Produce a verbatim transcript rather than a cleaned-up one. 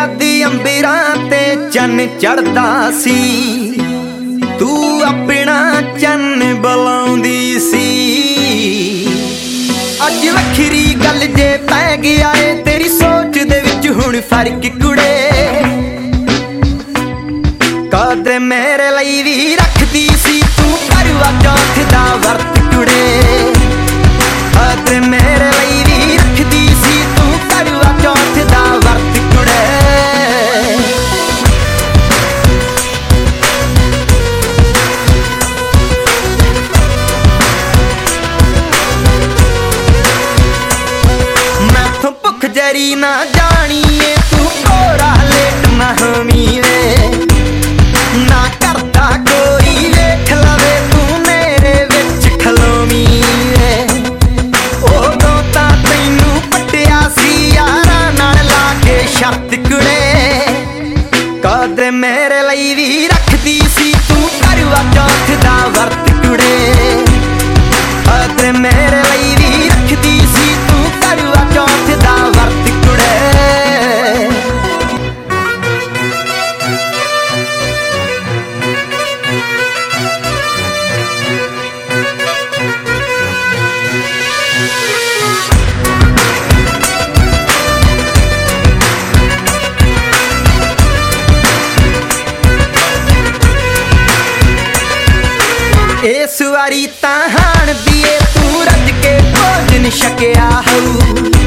जद अंबरां ते चन्न चढ़दा सी तू अपना चन्न बुलाउंदी सी। अज वखरी गल जे पै गया है तेरी सोच दे विच हुण फर्क कुड़े। कदर मेरे लई भी रखदी सी तू करवा चौथ दा वर्त कुड़े। कदर मेरे लई भी रखदी सी तू करवा चौथ दा वर्त कुड़े। मैथों भुख जरी ना जानी है तू कोरा लेट ना होवी वे। ना करता कोई वेख लवे तू मेरे विच खलोवी वे। उदों तां तैनू पट्टिया सी यारां नाल ला के शर्त कुड़े। कदर मेरे लई भी रखदी सी तू करवा चौथ दा वर्त कुड़े। कदर मेरे लई भी रखदी सी तू करवा चौथ दा वर्त कुड़े। इस वारी तां हाण दिए तू रज के भोजन छकिया हऊ।